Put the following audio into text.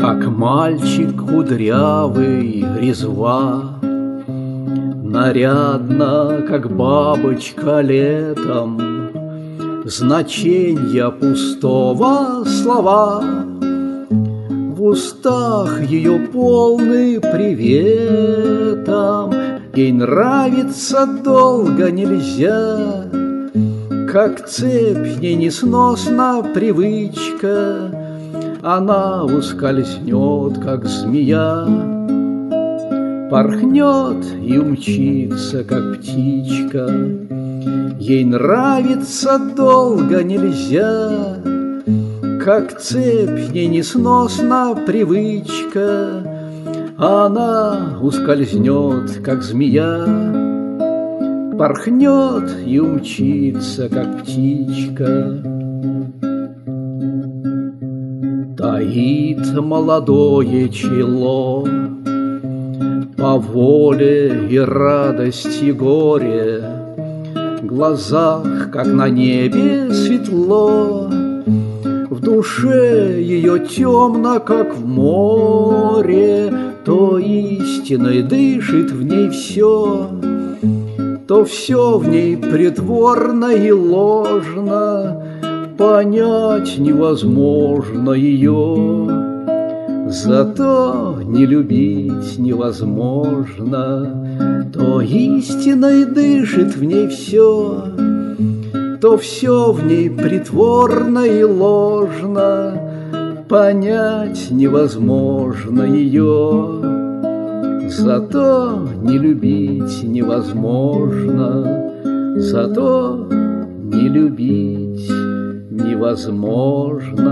Как мальчик кудрявый, резва, нарядно, как бабочка летом, значенья пустого слова в устах ее полны приветом. Ей нравится долго нельзя, как цепь ей несносна привычка, она ускользнет, как змея, порхнет и умчится, как птичка. Ей нравится долго нельзя, как цепь ей несносна привычка, она ускользнет, как змея, порхнет и умчится, как птичка. Таит молодое чело по воле и радости горе, в глазах, как на небе, светло, в душе ее темно, как в море. То истиной дышит в ней все, то все в ней притворно и ложно, понять невозможно ее, зато не любить невозможно. То истиной дышит в ней все, то все в ней притворно и ложно, понять невозможно ее, зато не любить невозможно, зато не любить невозможно.